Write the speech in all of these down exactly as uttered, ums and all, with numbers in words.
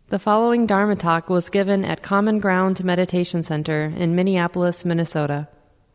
The following Dharma talk was given at Common Ground Meditation Center in Minneapolis, Minnesota.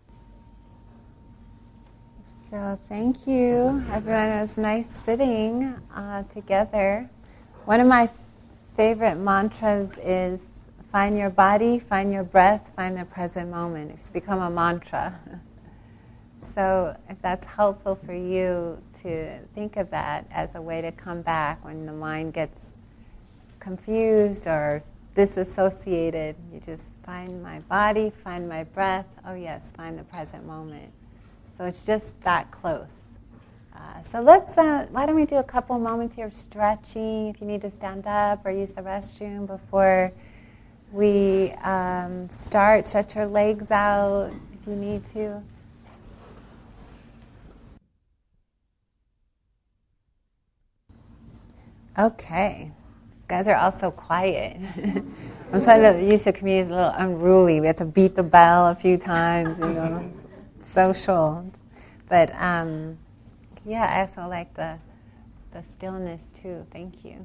So thank you, everyone. It was nice sitting uh, together. One of my favorite mantras is find your body, find your breath, find the present moment. It's become a mantra. So if that's helpful for you to think of that as a way to come back when the mind gets confused or disassociated, you just find my body, find my breath, oh yes, find the present moment. So it's just that close. Uh, so let's, uh, why don't we do a couple moments here of stretching, if you need to stand up or use the restroom before we um, start. Stretch your legs out if you need to. Okay. You guys are all so quiet. I'm sort of used to community, a little unruly. We have to beat the bell a few times, you know, social. But um, yeah, I also like the the stillness too. Thank you.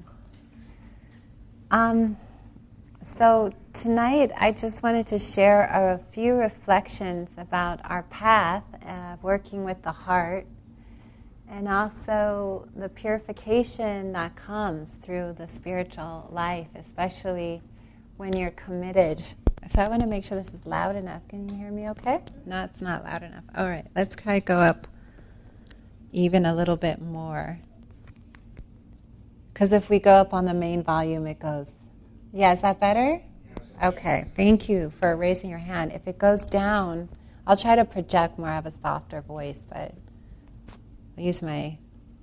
Um, so tonight, I just wanted to share a few reflections about our path of working with the heart, and also the purification that comes through the spiritual life, especially when you're committed. So I want to make sure this is loud enough. Can you hear me okay? No, it's not loud enough. All right, let's try to go up even a little bit more. Because if we go up on the main volume, it goes... Yeah, is that better? Okay, thank you for raising your hand. If it goes down, I'll try to project more. I have a softer voice, but I'll use my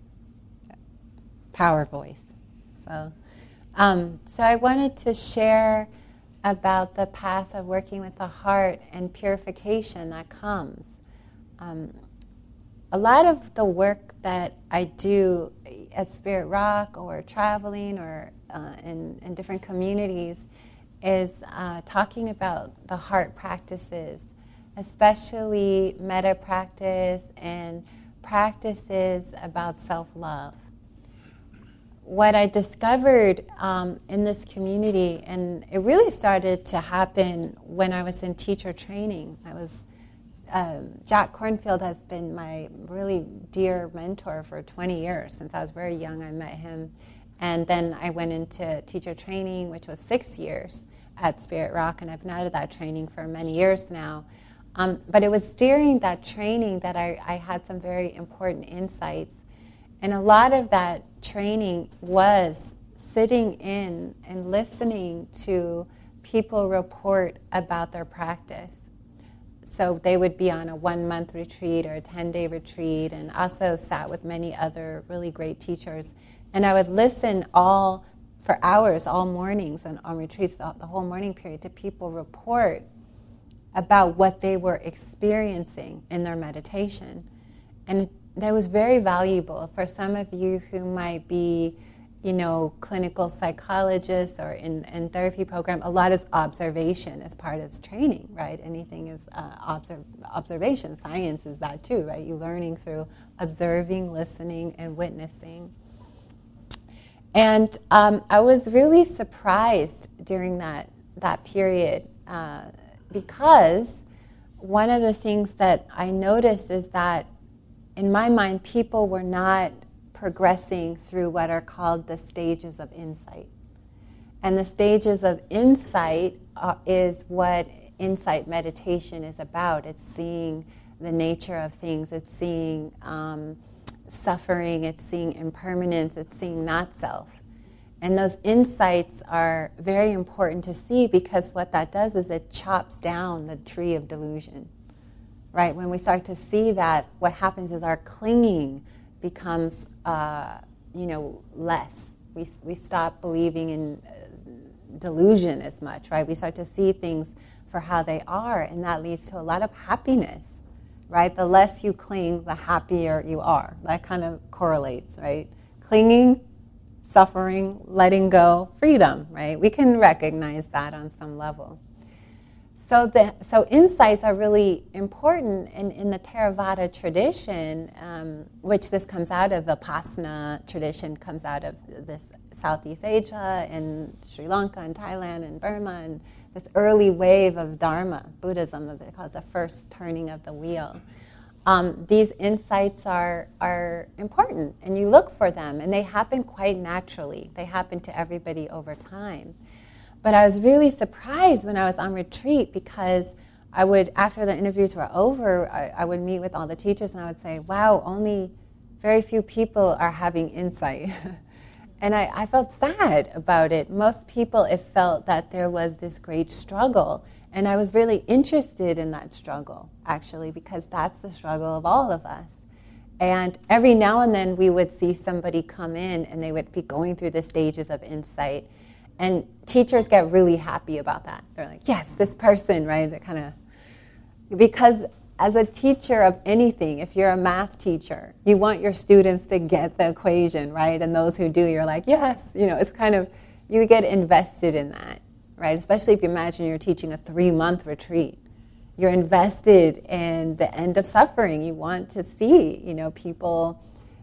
power voice. So, um, so I wanted to share about the path of working with the heart and purification that comes. Um, a lot of the work that I do at Spirit Rock or traveling or uh, in, in different communities is uh, talking about the heart practices, especially metta practice and practices about self-love. What I discovered um, in this community, and it really started to happen when I was in teacher training. I was um, Jack Kornfield has been my really dear mentor for twenty years. Since I was very young, I met him. And then I went into teacher training, which was six years at Spirit Rock, and I've been out of that training for many years now. Um, but it was during that training that I, I had some very important insights. And a lot of that training was sitting in and listening to people report about their practice. So they would be on a one-month retreat or a ten-day retreat, and also sat with many other really great teachers. And I would listen all for hours, all mornings on, on retreats, the, the whole morning period, to people report about what they were experiencing in their meditation. And that was very valuable for some of you who might be, you know, clinical psychologists or in, in therapy program. A lot is observation as part of training, right? Anything is uh, observ- observation. Science is that too, right? You're learning through observing, listening, and witnessing. And um, I was really surprised during that, that period uh, because one of the things that I noticed is that in my mind, people were not progressing through what are called the stages of insight. And the stages of insight uh, is what insight meditation is about. It's seeing the nature of things. It's seeing um, suffering. It's seeing impermanence. It's seeing not self. And those insights are very important to see because what that does is it chops down the tree of delusion. Right? When we start to see that, what happens is our clinging becomes, uh, you know, less. We we stop believing in uh, delusion as much, right? We start to see things for how they are, and that leads to a lot of happiness, right? The less you cling, the happier you are. That kind of correlates, right? Clinging, suffering, letting go, freedom, right? We can recognize that on some level. So the so insights are really important in, in the Theravada tradition, um, which this comes out of, Vipassana tradition comes out of this Southeast Asia, in Sri Lanka, and Thailand, and Burma, and this early wave of Dharma, Buddhism, that they call it the first turning of the wheel. Um, these insights are are important, and you look for them, and they happen quite naturally. They happen to everybody over time. But I was really surprised when I was on retreat, because I would, after the interviews were over, I, I would meet with all the teachers, and I would say, wow, only very few people are having insight. And I, I felt sad about it. Most people, it felt that there was this great struggle. And I was really interested in that struggle, actually, because that's the struggle of all of us. And every now and then we would see somebody come in and they would be going through the stages of insight. And teachers get really happy about that. They're like, yes, this person, right? That kind of, because as a teacher of anything, if you're a math teacher, you want your students to get the equation, right? And those who do, you're like, yes, you know, it's kind of, you get invested in that. Right? Especially if you imagine you're teaching a three-month retreat. You're invested in the end of suffering. You want to see, you know, people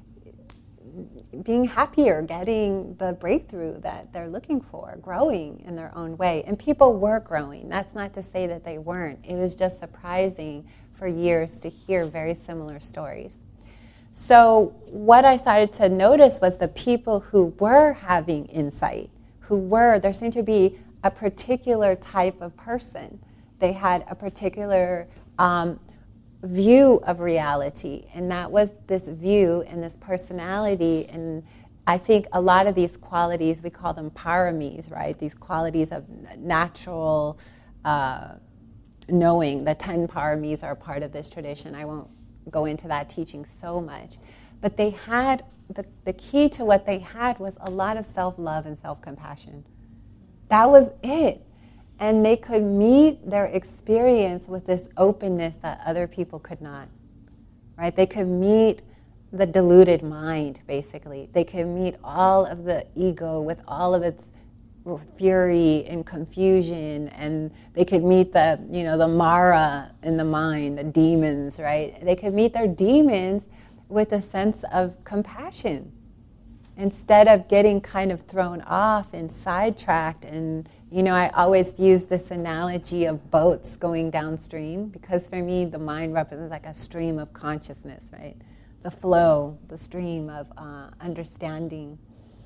being happier, getting the breakthrough that they're looking for, growing in their own way. And people were growing. That's not to say that they weren't. It was just surprising for years to hear very similar stories. So what I started to notice was the people who were having insight, who were, there seemed to be a particular type of person. They had a particular um, view of reality, and that was this view and this personality. And I think a lot of these qualities, we call them paramis, right? These qualities of natural uh, knowing. The ten paramis are part of this tradition. I won't go into that teaching so much. But they had, the, the key to what they had was a lot of self-love and self-compassion. That was it. And they could meet their experience with this openness that other people could not. Right? They could meet the deluded mind, basically. They could meet all of the ego with all of its fury and confusion, and they could meet the, you know, the Mara in the mind, the demons, right? They could meet their demons with a sense of compassion, instead of getting kind of thrown off and sidetracked. And, you know, I always use this analogy of boats going downstream, because for me, the mind represents like a stream of consciousness, right? The flow, the stream of uh, understanding.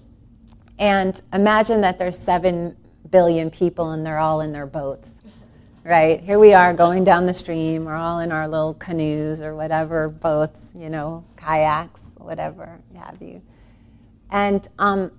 And imagine that there's seven billion people and they're all in their boats, right? Here we are going down the stream. We're all in our little canoes or whatever, boats, you know, kayaks, whatever have you. And um,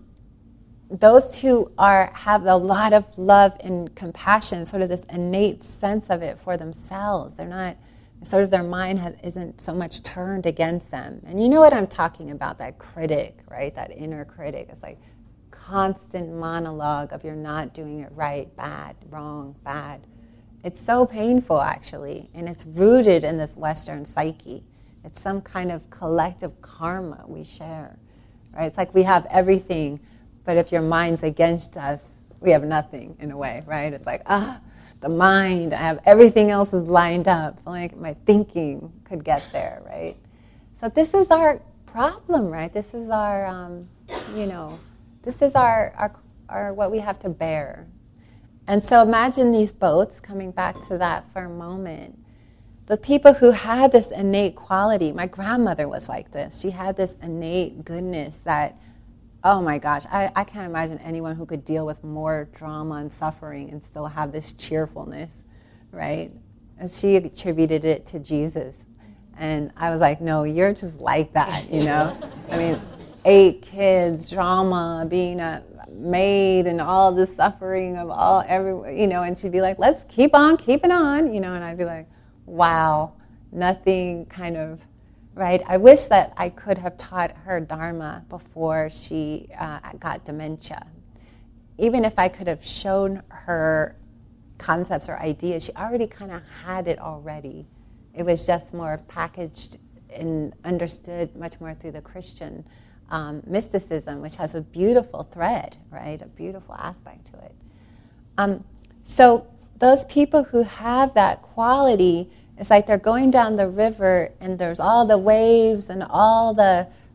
those who are have a lot of love and compassion, sort of this innate sense of it for themselves. They're not, sort of their mind has, isn't so much turned against them. And you know what I'm talking about, that critic, right? That inner critic. It's like constant monologue of you're not doing it right, bad, wrong, bad. It's so painful, actually. And it's rooted in this Western psyche. It's some kind of collective karma we share. Right? It's like we have everything, but if your mind's against us, we have nothing in a way, right? It's like, ah, the mind, I have everything else is lined up. Like my thinking could get there, right? So this is our problem, right? This is our, um, you know, this is our, our, our what we have to bear. And so imagine these boats, coming back to that for a moment. The people who had this innate quality, my grandmother was like this. She had this innate goodness that, oh my gosh, I, I can't imagine anyone who could deal with more drama and suffering and still have this cheerfulness, right? And she attributed it to Jesus. And I was like, no, you're just like that, you know? I mean, eight kids, drama, being a maid, and all the suffering of all, every, you know, and she'd be like, let's keep on keeping on, you know, and I'd be like, wow, nothing kind of, right? I wish that I could have taught her Dharma before she uh, got dementia. Even if I could have shown her concepts or ideas, she already kind of had it already. It was just more packaged and understood much more through the Christian um, mysticism, which has a beautiful thread, right? A beautiful aspect to it. Um, so those people who have that quality, it's like they're going down the river and there's all the waves and all the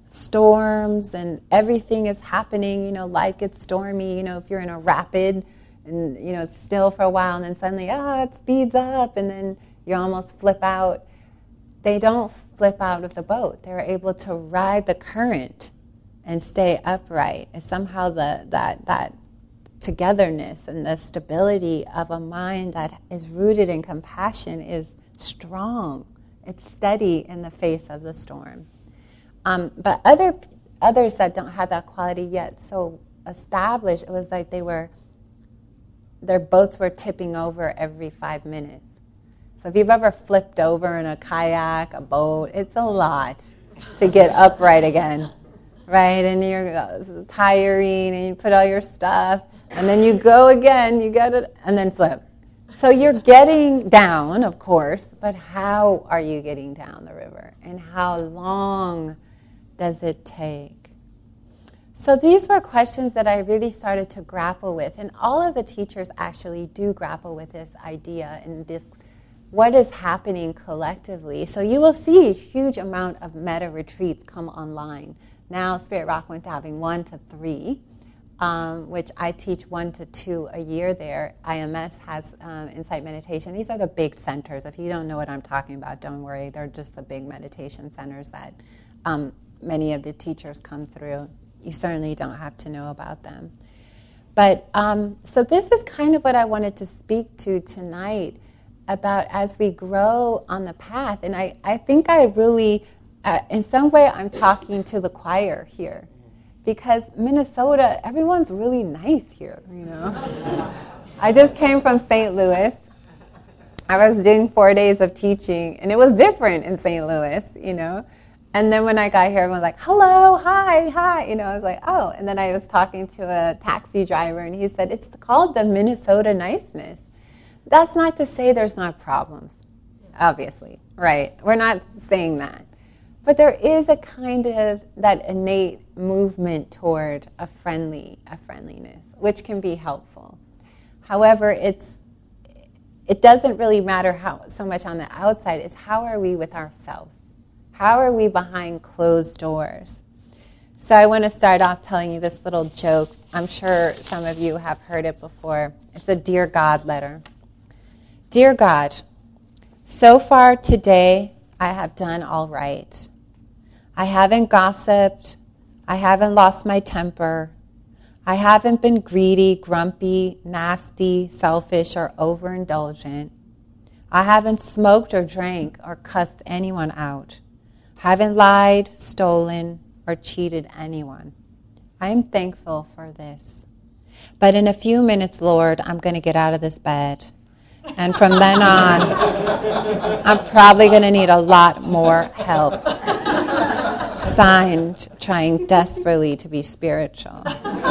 storms and everything is happening. You know, life gets stormy. You know, if you're in a rapid and, you know, it's still for a while and then suddenly, ah, it speeds up and then you almost flip out. They don't flip out of the boat. They're able to ride the current and stay upright. And somehow the that that togetherness and the stability of a mind that is rooted in compassion is strong. It's steady in the face of the storm. Um, but other others that don't have that quality yet so established, it was like they were, their boats were tipping over every five minutes. So if you've ever flipped over in a kayak, a boat, it's a lot to get upright again, right? And you're uh, tiring, and you put all your stuff, and then you go again, you get it, and then flip. So you're getting down, of course, but how are you getting down the river? And how long does it take? So these were questions that I really started to grapple with. And all of the teachers actually do grapple with this idea and this, what is happening collectively. So you will see a huge amount of meta retreats come online. Now Spirit Rock went to having one to three. Um, which I teach one to two a year there. I M S has um, Insight Meditation. These are the big centers. If you don't know what I'm talking about, don't worry. They're just the big meditation centers that um, many of the teachers come through. You certainly don't have to know about them. But um, so this is kind of what I wanted to speak to tonight about as we grow on the path. And I, I think I really, uh, in some way, I'm talking to the choir here. Because Minnesota, everyone's really nice here, you know. I just came from Saint Louis. I was doing four days of teaching, and it was different in Saint Louis, you know. And then when I got here, everyone was like, hello, hi, hi. You know, I was like, oh. And then I was talking to a taxi driver, and he said, it's called the Minnesota niceness. That's not to say there's not problems, obviously, right? We're not saying that. But there is a kind of that innate movement toward a friendly, a friendliness, which can be helpful. However, it's it doesn't really matter how so much on the outside. It's how are we with ourselves? How are we behind closed doors? So I want to start off telling you this little joke. I'm sure some of you have heard it before. It's a Dear God letter. Dear God, so far today I have done all right. I haven't gossiped. I haven't lost my temper. I haven't been greedy, grumpy, nasty, selfish, or overindulgent. I haven't smoked or drank or cussed anyone out. Haven't lied, stolen, or cheated anyone. I am thankful for this. But in a few minutes, Lord, I'm going to get out of this bed. And from then on, I'm probably going to need a lot more help. Signed, trying desperately to be spiritual.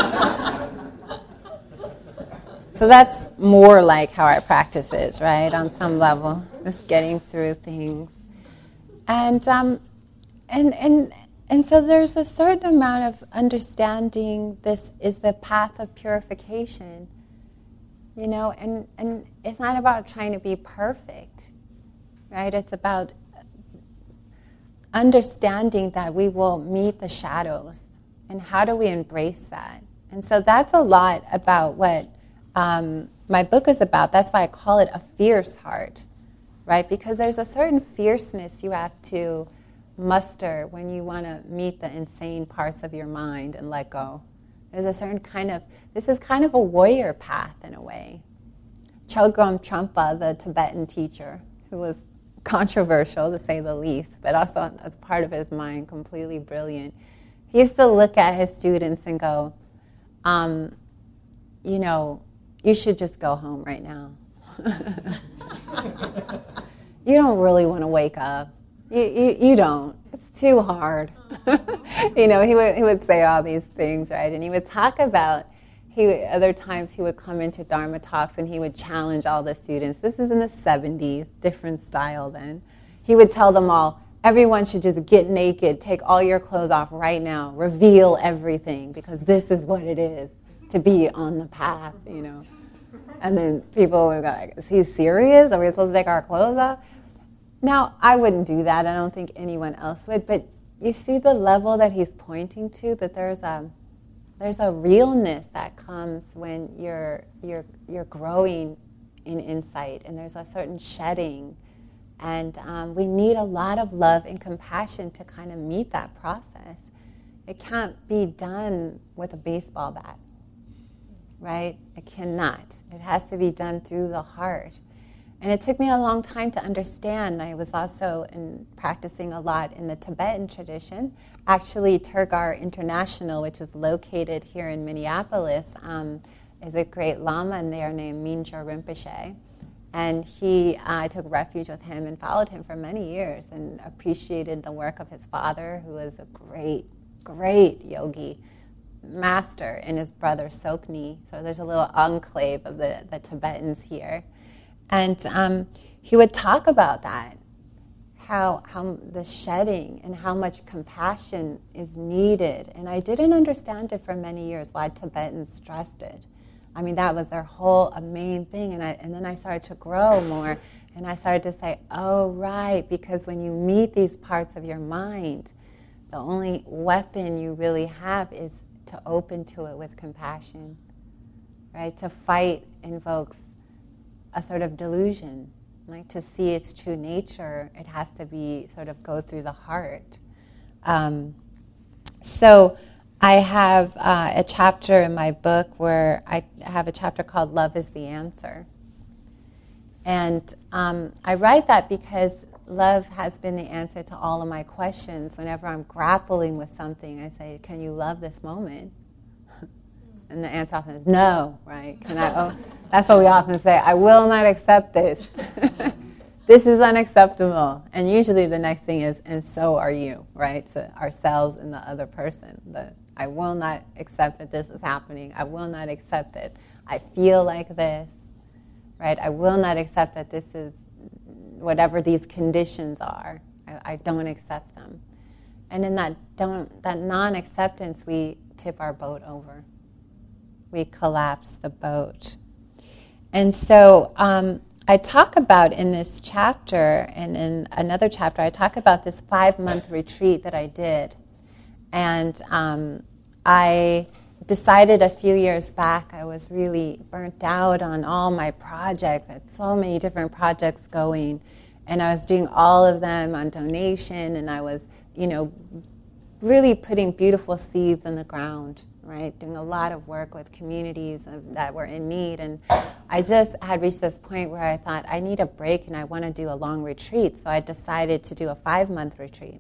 So that's more like how our practice is, right? On some level, just getting through things. And um, and and and so there's a certain amount of understanding this is the path of purification. You know, and, and it's not about trying to be perfect, right? It's about understanding that we will meet the shadows, and how do we embrace that? And so that's a lot about what um, my book is about. That's why I call it a fierce heart, right? Because there's a certain fierceness you have to muster when you want to meet the insane parts of your mind and let go. There's a certain kind of, this is kind of a warrior path in a way. Chogyam Trungpa, the Tibetan teacher, who was controversial to say the least, but also as part of his mind, completely brilliant. He used to look at his students and go, um, you know, you should just go home right now. You don't really want to wake up. You, you, you don't. It's too hard. You know, he would he would say all these things, right? And he would talk about, he other times he would come into Dharma talks and he would challenge all the students. This is in the seventies, different style then. He would tell them all, everyone should just get naked, take all your clothes off right now, reveal everything, because this is what it is to be on the path, you know. And then people would go, like, is he serious? Are we supposed to take our clothes off? Now, I wouldn't do that. I don't think anyone else would. But you see the level that he's pointing to, that there's a there's a realness that comes when you're you're you're growing in insight, and there's a certain shedding, and um, we need a lot of love and compassion to kind of meet that process. It can't be done with a baseball bat, right? It cannot. It has to be done through the heart. And it took me a long time to understand. I was also in practicing a lot in the Tibetan tradition. Actually, Turgar International, which is located here in Minneapolis, um, is a great Lama in there named Mingyur Rinpoche. And he, uh, I took refuge with him and followed him for many years and appreciated the work of his father, who was a great, great yogi master, and his brother Sokni. So there's a little enclave of the, the Tibetans here. And um, he would talk about that, how how the shedding and how much compassion is needed. And I didn't understand it for many years, why Tibetans stressed it. I mean, that was their whole uh, main thing. And I and then I started to grow more, and I started to say, oh, right, because when you meet these parts of your mind, the only weapon you really have is to open to it with compassion, right? To fight invokes a sort of delusion. Like, to see its true nature, it has to be sort of go through the heart. Um, so I have uh, a chapter in my book where I have a chapter called Love is the Answer. And um, I write that because love has been the answer to all of my questions. Whenever I'm grappling with something, I say, can you love this moment? And the answer often is no, right? Can I? Oh, that's what we often say. I will not accept this. This is unacceptable. And usually the next thing is, and so are you, right? So ourselves and the other person. The, I will not accept that this is happening. I will not accept that I feel like this, right? I will not accept that this is whatever these conditions are. I, I don't accept them. And in that don't that non-acceptance, we tip our boat over. We collapse the boat. And so um, I talk about in this chapter, and in another chapter, I talk about this five-month retreat that I did. And um, I decided a few years back, I was really burnt out on all my projects. I had so many different projects going, and I was doing all of them on donation, and I was, you know, really putting beautiful seeds in the ground, right? Doing a lot of work with communities that were in need. And I just had reached this point where I thought, I need a break and I want to do a long retreat. So I decided to do a five-month retreat.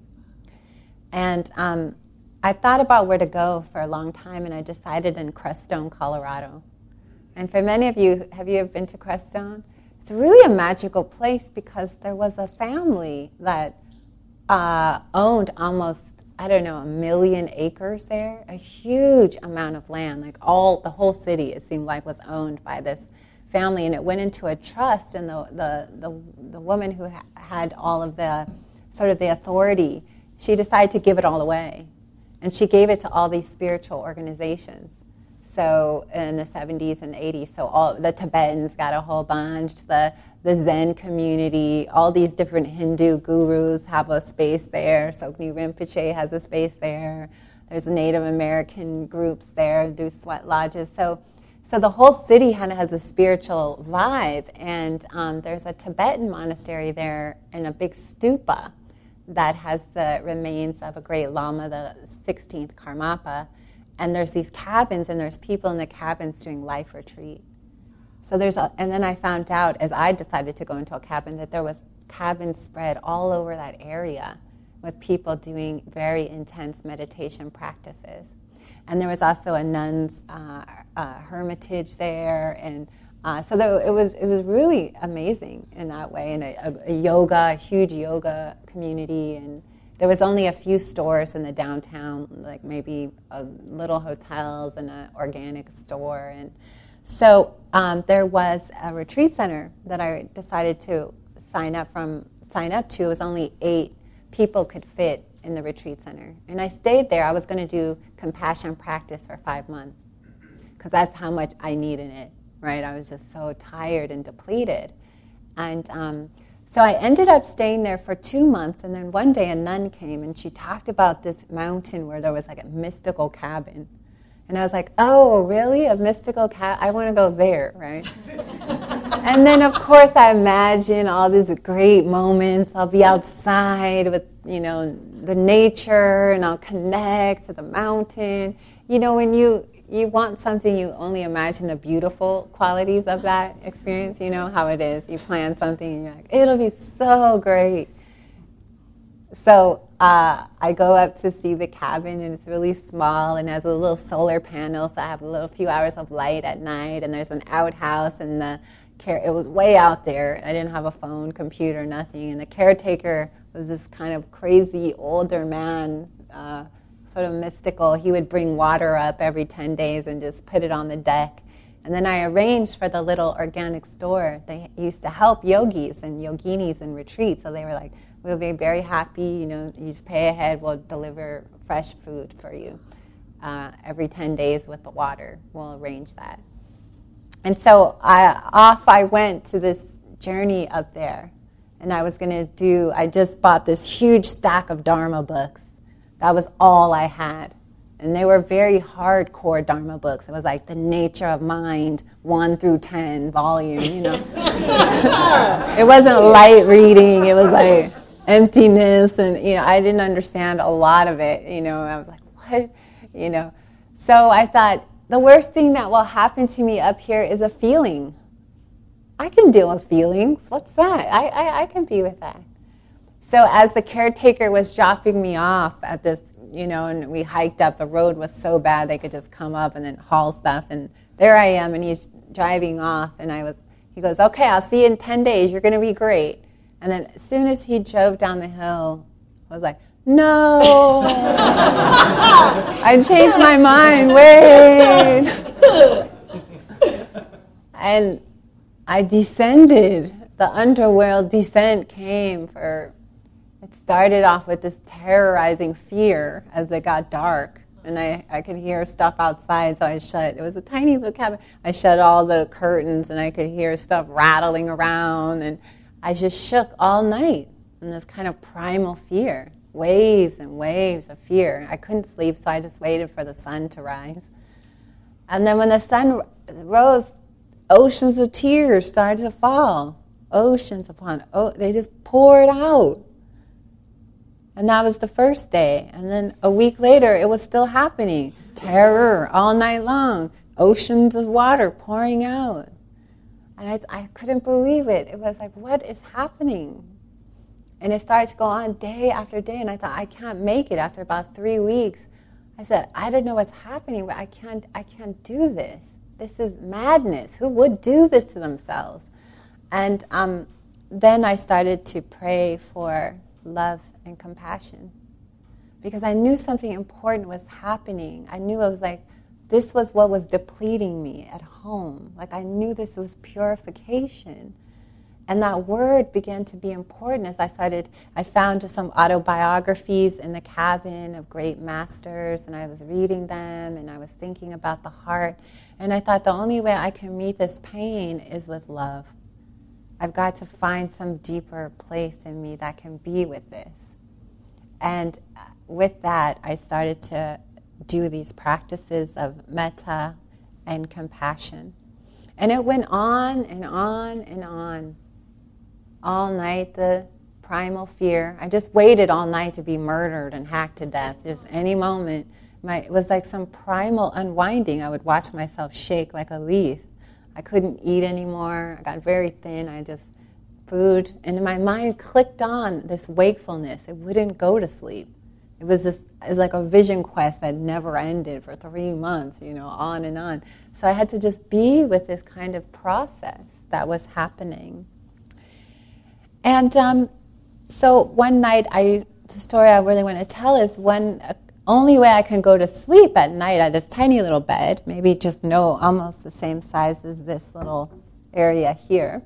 And um, I thought about where to go for a long time, and I decided in Crestone, Colorado. And for many of you, have you ever been to Crestone? It's really a magical place because there was a family that uh, owned almost, I don't know, a million acres there, a huge amount of land, like all, the whole city, it seemed like, was owned by this family, and it went into a trust, and the the the, the woman who ha- had all of the, sort of the authority, she decided to give it all away, and she gave it to all these spiritual organizations. So in the seventies and eighties, so all the Tibetans got a whole bunch, the the Zen community, all these different Hindu gurus have a space there. Sokni Rinpoche has a space there. There's Native American groups there, do sweat lodges. So, so the whole city kind of has a spiritual vibe. And um, there's a Tibetan monastery there and a big stupa that has the remains of a great Lama, the sixteenth Karmapa. And there's these cabins, and there's people in the cabins doing life retreat. So there's, a, and then I found out, as I decided to go into a cabin, that there was cabins spread all over that area with people doing very intense meditation practices. And there was also a nun's uh, uh, hermitage there, and uh, so there, it was it was really amazing in that way, and a, a, a yoga, a huge yoga community, and there was only a few stores in the downtown, like maybe a little hotels and an organic store. And so um, there was a retreat center that I decided to sign up from sign up to. It was only eight people could fit in the retreat center. And I stayed there. I was going to do compassion practice for five months because that's how much I needed it, right? I was just so tired and depleted. And um, So I ended up staying there for two months, and then one day a nun came, and she talked about this mountain where there was like a mystical cabin. And I was like, oh, really? A mystical cabin? I want to go there, right? And then, of course, I imagine all these great moments. I'll be outside with, you know, the nature, and I'll connect to the mountain. You know, when you, you want something, you only imagine the beautiful qualities of that experience. You know how it is. You plan something, and you're like, it'll be so great. So uh, I go up to see the cabin, and it's really small and has a little solar panel, so I have a little few hours of light at night, and there's an outhouse, and the care, it was way out there. I didn't have a phone, computer, nothing, and the caretaker was this kind of crazy older man, uh, sort of mystical. He would bring water up every ten days and just put it on the deck. And then I arranged for the little organic store. They used to help yogis and yoginis in retreat, so they were like, we'll be very happy, you know, you just pay ahead, we'll deliver fresh food for you uh, every ten days with the water. We'll arrange that. And so I, off I went to this journey up there, and I was going to do, I just bought this huge stack of Dharma books. That was all I had. And they were very hardcore Dharma books. It was like The Nature of Mind, one through ten volume, you know. It wasn't light reading. It was like emptiness, and, you know, I didn't understand a lot of it, you know. I was like, what? You know. So I thought, the worst thing that will happen to me up here is a feeling. I can deal with feelings. What's that? I, I, I can be with that. So as the caretaker was dropping me off at this, you know, and we hiked up, the road was so bad they could just come up and then haul stuff. And there I am, and he's driving off, and I was, he goes, okay, I'll see you in ten days. You're going to be great. And then as soon as he drove down the hill, I was like, no. I changed my mind. Wait. And I descended. The underworld descent came for, it started off with this terrorizing fear as it got dark. And I, I could hear stuff outside, so I shut, it was a tiny little cabin. I shut all the curtains, and I could hear stuff rattling around. And I just shook all night in this kind of primal fear. Waves and waves of fear. I couldn't sleep, so I just waited for the sun to rise. And then when the sun rose, oceans of tears started to fall. Oceans upon, oh, they just poured out. And that was the first day. And then a week later, it was still happening. Terror all night long. Oceans of water pouring out. And I, I couldn't believe it. It was like, what is happening? And it started to go on day after day, and I thought, I can't make it. After about three weeks, I said, I don't know what's happening, but I can't, I can't do this. This is madness. Who would do this to themselves? And um, then I started to pray for love and compassion, because I knew something important was happening. I knew it was like, this was what was depleting me at home. Like, I knew this was purification. And that word began to be important as I started, I found just some autobiographies in the cabin of great masters, and I was reading them, and I was thinking about the heart. And I thought the only way I can meet this pain is with love. I've got to find some deeper place in me that can be with this. And with that, I started to do these practices of metta and compassion. And it went on and on and on. All night, the primal fear. I just waited all night to be murdered and hacked to death. Just any moment. My, it was like some primal unwinding. I would watch myself shake like a leaf. I couldn't eat anymore. I got very thin. I just, food. And my mind clicked on this wakefulness. It wouldn't go to sleep. It was just, it was like a vision quest that never ended for three months, you know, on and on. So I had to just be with this kind of process that was happening. And um, so one night, I, the story I really want to tell is one, uh, only way I can go to sleep at night at this tiny little bed, maybe just no, almost the same size as this little area here.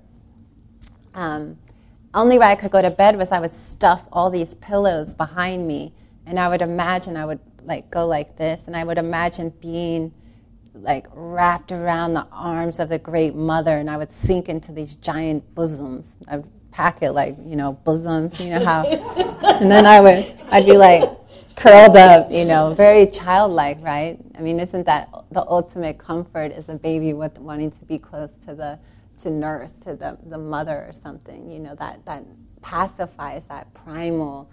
Um, only way I could go to bed was I would stuff all these pillows behind me, and I would imagine I would like go like this, and I would imagine being like wrapped around the arms of the Great Mother, and I would sink into these giant bosoms. I would pack it like, you know, bosoms, you know how. And then I would, I'd be like curled up, you know, very childlike, right? I mean, isn't that the ultimate comfort is a baby with wanting to be close to the, to nurse, to the, the mother or something, you know, that, that pacifies that primal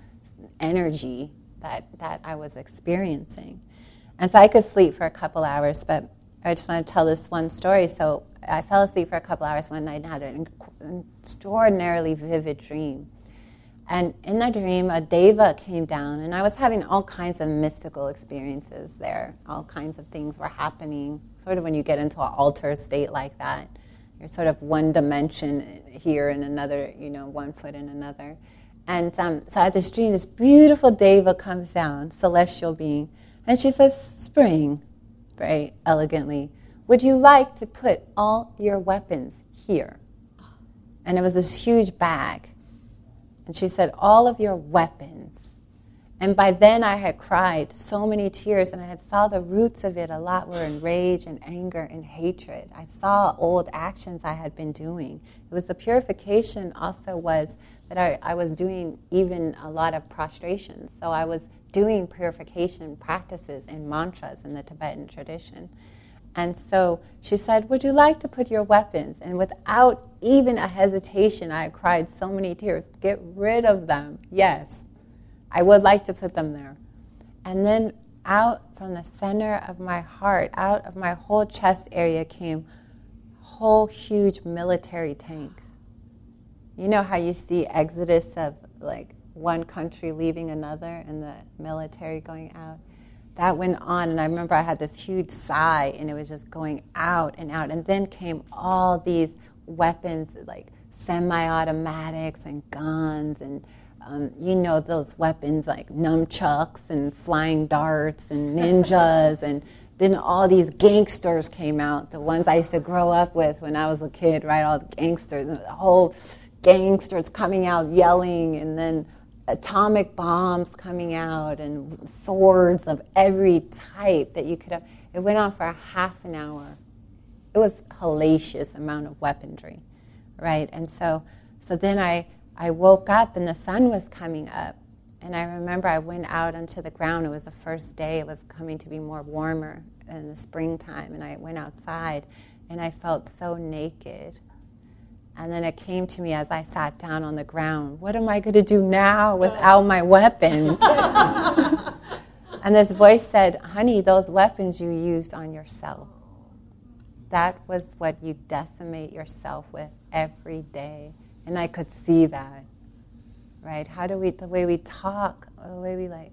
energy that, that I was experiencing. And so I could sleep for a couple hours, but I just want to tell this one story. So I fell asleep for a couple hours one night and had an extraordinarily vivid dream. And in the dream, a deva came down, and I was having all kinds of mystical experiences there. All kinds of things were happening, sort of when you get into an altered state like that. You're sort of one dimension here and another, you know, one foot in another. And um, so I had this dream, this beautiful deva comes down, celestial being, and she says, "Spring," very elegantly, "would you like to put all your weapons here?" And it was this huge bag. And she said, "All of your weapons." And by then I had cried so many tears, and I had saw the roots of it a lot were in rage and anger and hatred. I saw old actions I had been doing. It was the purification also was that I, I was doing even a lot of prostration. So I was doing purification practices and mantras in the Tibetan tradition. And so she said, "Would you like to put your weapons?" And without even a hesitation, I cried so many tears. "Get rid of them. Yes, I would like to put them there." And then out from the center of my heart, out of my whole chest area came whole huge military tanks. You know how you see exodus of like one country leaving another and the military going out? That went on, and I remember I had this huge sigh, and it was just going out and out. And then came all these weapons, like semi-automatics and guns, and um, you know those weapons like nunchucks and flying darts and ninjas, and then all these gangsters came out, the ones I used to grow up with when I was a kid, right? All the gangsters, the whole gangsters coming out yelling, and then atomic bombs coming out and swords of every type that you could have. It went on for a half an hour. It was a hellacious amount of weaponry, right? And so so then I, I woke up and the sun was coming up. And I remember I went out onto the ground. It was the first day. It was coming to be more warmer in the springtime. And I went outside and I felt so naked. And then it came to me as I sat down on the ground, what am I going to do now without my weapons? And this voice said, "Honey, those weapons you used on yourself. That was what you decimate yourself with every day." And I could see that, right? How do we, the way we talk, the way we like,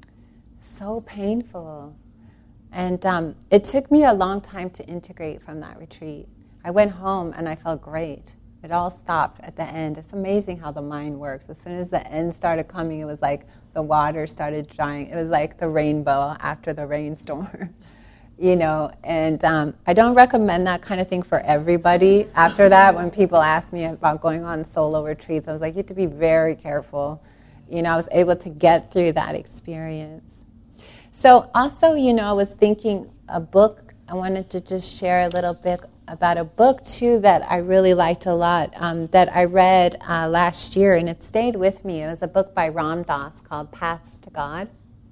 so painful. And um, it took me a long time to integrate from that retreat. I went home and I felt great. It all stopped at the end. It's amazing how the mind works. As soon as the end started coming, it was like the water started drying. It was like the rainbow after the rainstorm, you know. And um, I don't recommend that kind of thing for everybody. After that, when people ask me about going on solo retreats, I was like, you have to be very careful. You know, I was able to get through that experience. So also, you know, I was thinking a book. I wanted to just share a little bit about a book, too, that I really liked a lot, um, that I read uh, last year, and it stayed with me. It was a book by Ram Dass called Paths to God.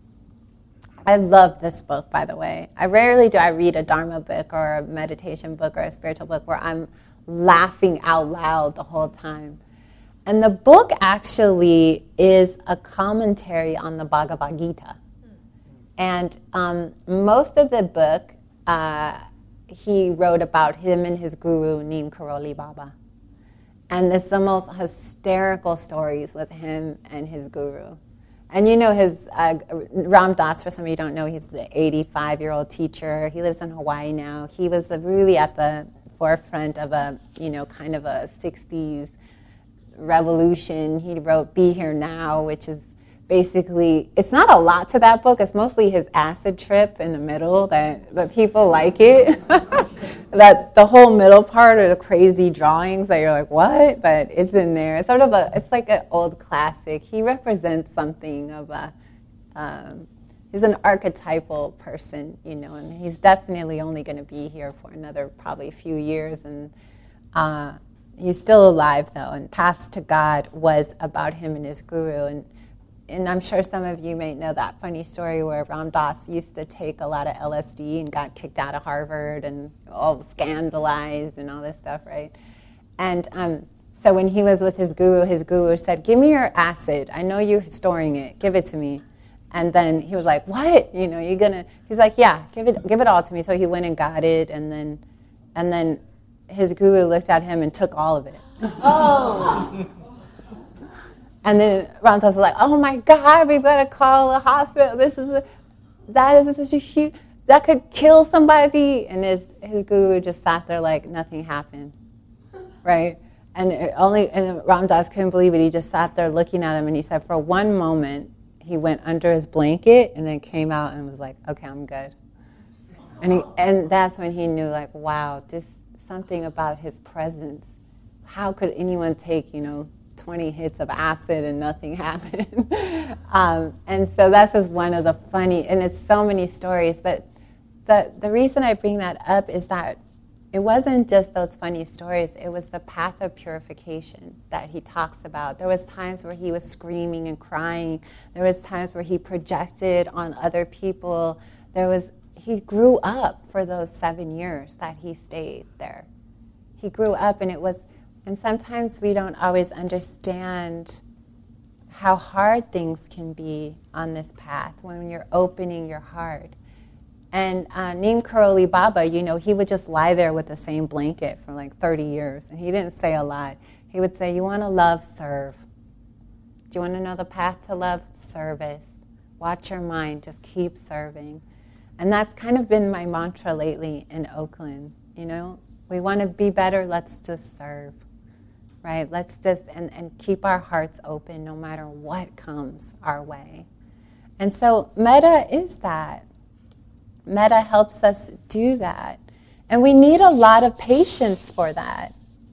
I love this book, by the way. I rarely do I read a Dharma book or a meditation book or a spiritual book where I'm laughing out loud the whole time. And the book actually is a commentary on the Bhagavad Gita. And um, most of the book, uh, he wrote about him and his guru, Neem Karoli Baba. And there's the most hysterical stories with him and his guru. And you know his, uh, Ram Dass, for some of you who don't know, he's the eighty-five-year-old teacher. He lives in Hawaii now. He was really at the forefront of a, you know, kind of a sixties revolution. He wrote Be Here Now, which is basically, it's not a lot to that book. It's mostly his acid trip in the middle, that but people like it. That the whole middle part are the crazy drawings that you're like, what? But it's in there. It's sort of a, it's like an old classic. He represents something of a, um, he's an archetypal person, you know, and he's definitely only going to be here for another probably few years. And uh, he's still alive, though, and Paths to God was about him and his guru. And and I'm sure some of you may know that funny story where Ram Dass used to take a lot of L S D and got kicked out of Harvard and all scandalized and all this stuff, right? And um, so when he was with his guru, his guru said, give me your acid. I know you're storing it. Give it to me. And then he was like, what? You know, you're going to... He's like, yeah, give it give it all to me. So he went and got it, and then and then his guru looked at him and took all of it. Oh! And then Ram Dass was like, oh my God, we've got to call the hospital. This is a, that is such a huge, that could kill somebody. And his, his guru just sat there like nothing happened, right? And it only, and Ram Dass couldn't believe it. He just sat there looking at him, and he said, for one moment, he went under his blanket and then came out and was like, okay, I'm good. And he, and that's when he knew, like, wow, just something about his presence. How could anyone take, you know, twenty hits of acid and nothing happened? um, and so that's just one of the funny, and it's so many stories, but the, the reason I bring that up is that it wasn't just those funny stories, it was the path of purification that he talks about. There was times where he was screaming and crying. There was times where he projected on other people. There was, he grew up for those seven years that he stayed there. He grew up, and it was, and sometimes we don't always understand how hard things can be on this path when you're opening your heart. And uh, Neem Karoli Baba, you know, he would just lie there with the same blanket for like thirty years, and he didn't say a lot. He would say, you want to love, serve. Do you want to know the path to love? Service. Watch your mind, just keep serving. And that's kind of been my mantra lately in Oakland, you know. We want to be better, let's just serve, right? Let's just, and, and keep our hearts open no matter what comes our way. And so metta is that. Metta helps us do that. And we need a lot of patience for that.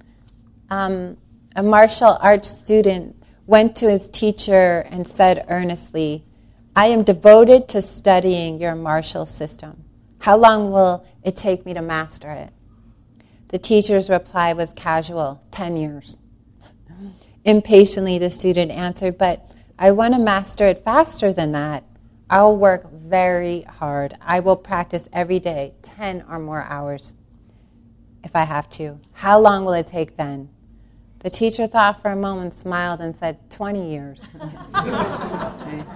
Um, a martial arts student went to his teacher and said earnestly, I am devoted to studying your martial system. How long will it take me to master it? The teacher's reply was casual, ten years. Impatiently, the student answered, but I want to master it faster than that. I'll work very hard. I will practice every day, ten or more hours, if I have to. How long will it take then? The teacher thought for a moment, smiled, and said, twenty years. Right.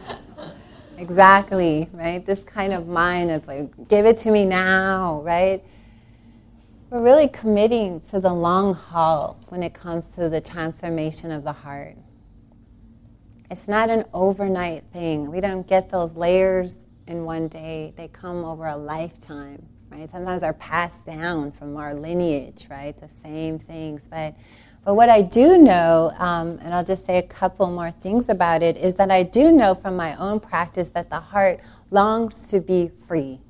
Exactly, right? This kind of mind that's like, give it to me now, right? We're really committing to the long haul when it comes to the transformation of the heart. It's not an overnight thing. We don't get those layers in one day. They come over a lifetime, right? Sometimes they're passed down from our lineage, right? The same things. But but what I do know, um, and I'll just say a couple more things about it, is that I do know from my own practice that the heart longs to be free.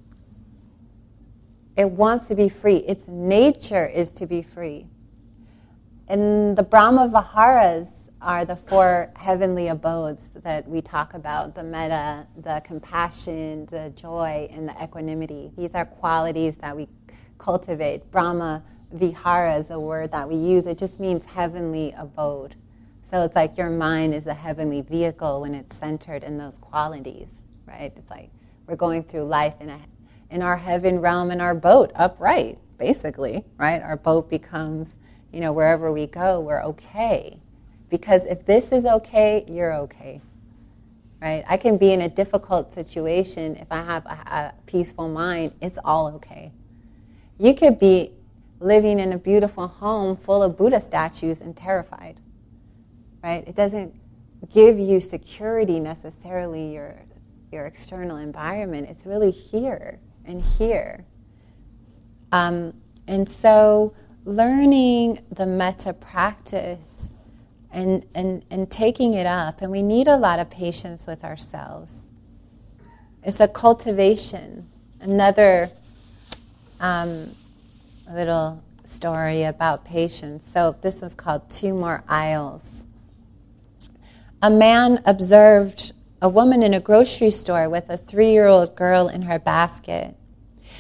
It wants to be free. Its nature is to be free. And the Brahma Viharas are the four heavenly abodes that we talk about, the metta, the compassion, the joy, and the equanimity. These are qualities that we cultivate. Brahma Vihara is a word that we use. It just means heavenly abode. So it's like your mind is a heavenly vehicle when it's centered in those qualities, right? It's like we're going through life in a in our heaven realm in our boat, upright, basically, right? Our boat becomes, you know, wherever we go, we're okay. Because if this is okay, you're okay, right? I can be in a difficult situation. If I have a, a peaceful mind, it's all okay. You could be living in a beautiful home full of Buddha statues and terrified, right? It doesn't give you security necessarily, your, your external environment. It's really here and here. Um, and so learning the metta practice And, and and taking it up, and we need a lot of patience with ourselves. It's a cultivation. Another um, little story about patience. So this was called Two More Aisles. A man observed a woman in a grocery store with a three-year-old girl in her basket.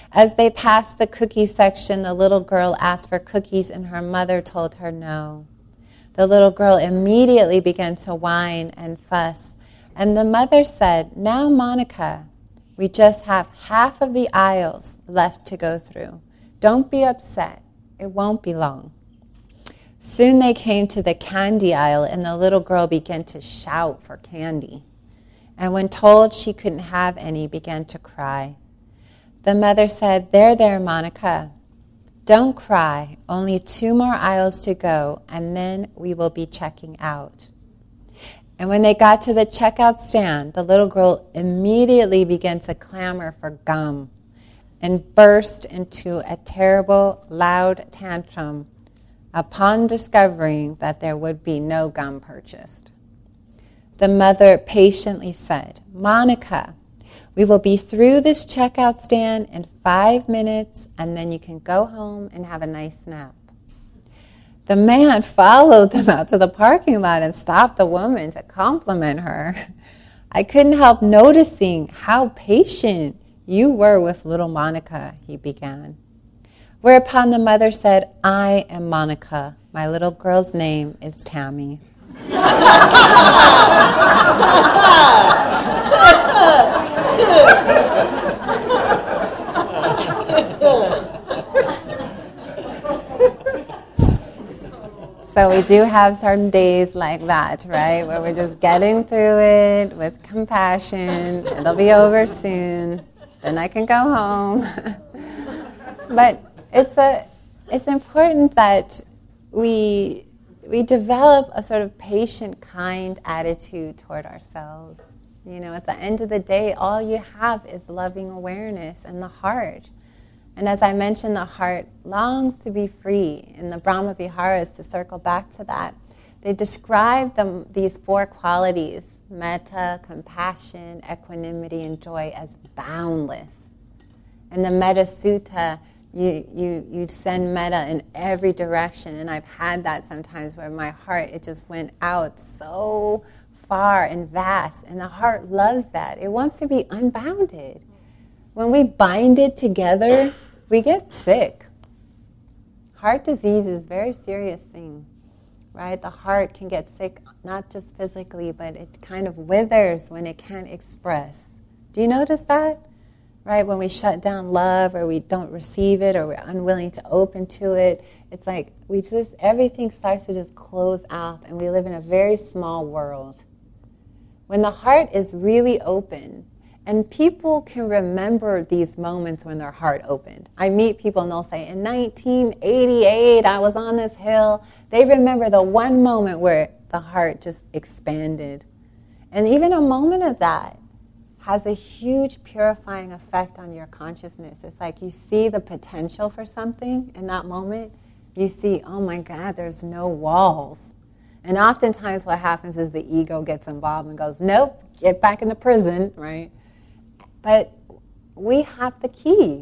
As they passed the cookie section, the little girl asked for cookies and her mother told her no. The little girl immediately began to whine and fuss, and the mother said, "Now, Monica, we just have half of the aisles left to go through. Don't be upset. It won't be long." Soon they came to the candy aisle, and the little girl began to shout for candy. And when told she couldn't have any, began to cry. The mother said, "There, there, Monica. Don't cry. Only two more aisles to go, and then we will be checking out." And when they got to the checkout stand, the little girl immediately began to clamor for gum and burst into a terrible, loud tantrum upon discovering that there would be no gum purchased. The mother patiently said, "Monica, we will be through this checkout stand in five minutes, and then you can go home and have a nice nap." The man followed them out to the parking lot and stopped the woman to compliment her. "I couldn't help noticing how patient you were with little Monica," he began. Whereupon the mother said, "I am Monica. My little girl's name is Tammy." So we do have certain days like that, right? Where we're just getting through it with compassion. It'll be over soon. Then I can go home. But it's a it's important that we we develop a sort of patient, kind attitude toward ourselves. You know, at the end of the day, all you have is loving awareness and the heart. And as I mentioned, the heart longs to be free. In the Brahma Viharas, to circle back to that, they describe them, these four qualities, metta, compassion, equanimity, and joy, as boundless. In the Metta Sutta, you, you, you send metta in every direction. And I've had that sometimes where my heart, it just went out so far and vast. And the heart loves that. It wants to be unbounded. When we bind it together, we get sick. Heart disease is a very serious thing, right? The heart can get sick, not just physically, but it kind of withers when it can't express. Do you notice that? Right? When we shut down love, or we don't receive it, or we're unwilling to open to it, it's like we just, everything starts to just close off, and we live in a very small world. When the heart is really open, and people can remember these moments when their heart opened. I meet people and they'll say, in nineteen eighty-eight, I was on this hill. They remember the one moment where the heart just expanded. And even a moment of that has a huge purifying effect on your consciousness. It's like you see the potential for something in that moment. You see, oh my God, there's no walls. And oftentimes what happens is the ego gets involved and goes, nope, get back in the prison, right? But we have the key.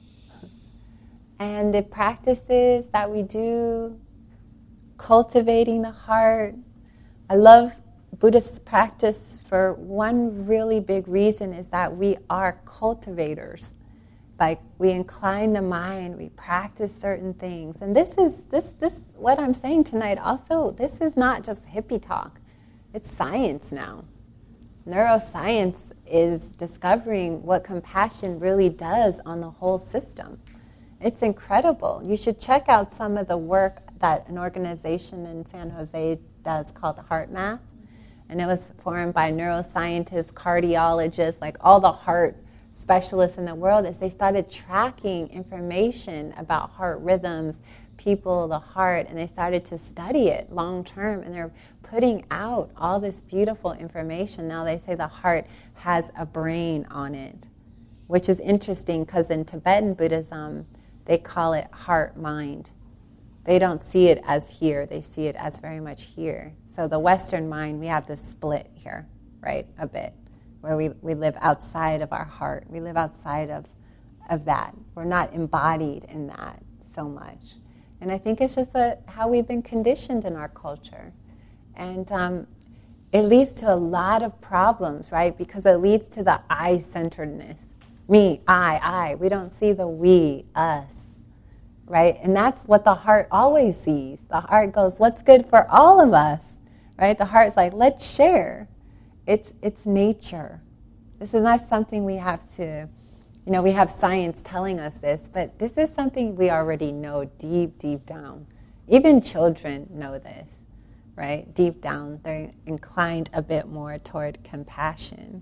And the practices that we do, cultivating the heart. I love Buddhist practice for one really big reason, is that we are cultivators. Like, we incline the mind, we practice certain things. And this is, this, this, what I'm saying tonight also, this is not just hippie talk. It's science now. Neuroscience is discovering what compassion really does on the whole system. It's incredible. You should check out some of the work that an organization in San Jose does called HeartMath. And it was formed by neuroscientists, cardiologists, like all the heart specialists in the world, as they started tracking information about heart rhythms, people, the heart, and they started to study it long term, and they're putting out all this beautiful information. Now they say the heart has a brain on it, which is interesting because in Tibetan Buddhism, they call it heart-mind. They don't see it as here, they see it as very much here. So the Western mind, we have this split here, right, a bit, where we, we live outside of our heart. We live outside of, of that. We're not embodied in that so much. And I think it's just a, how we've been conditioned in our culture. And um, it leads to a lot of problems, right? Because it leads to the I-centeredness. me, I, I. We don't see the we, us, right? And that's what the heart always sees. The heart goes, what's good for all of us, right? The heart's like, let's share. It's it's nature. This is not something we have to, you know, we have science telling us this, but this is something we already know deep, deep down. Even children know this, right? Deep down, they're inclined a bit more toward compassion.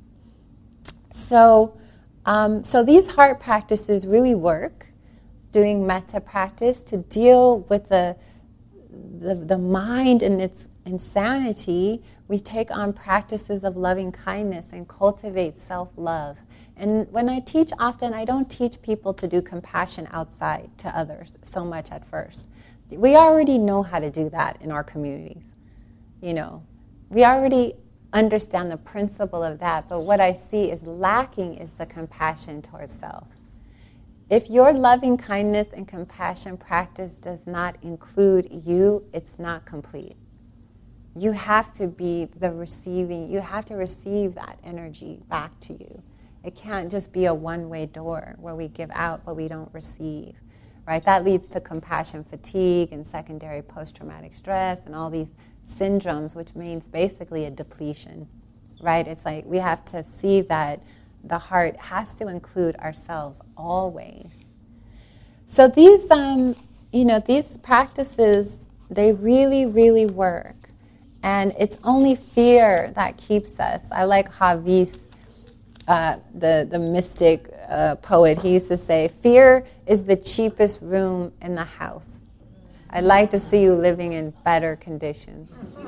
So, um, so these heart practices really work, doing metta practice to deal with the, the, the mind and its insanity. We take on practices of loving kindness and cultivate self-love. And when I teach often, I don't teach people to do compassion outside to others so much at first. We already know how to do that in our communities. You know, we already understand the principle of that, but what I see is lacking is the compassion towards self. If your loving kindness and compassion practice does not include you, it's not complete. You have to be the receiving, you have to receive that energy back to you. It can't just be a one-way door where we give out but we don't receive, right? That leads to compassion fatigue and secondary post-traumatic stress and all these syndromes, which means basically a depletion, right? It's like we have to see that the heart has to include ourselves always. So these, um, you know, these practices, they really, really work. And it's only fear that keeps us. I like Hafiz, uh, the, the mystic uh, poet. He used to say, fear is the cheapest room in the house. I'd like to see you living in better conditions.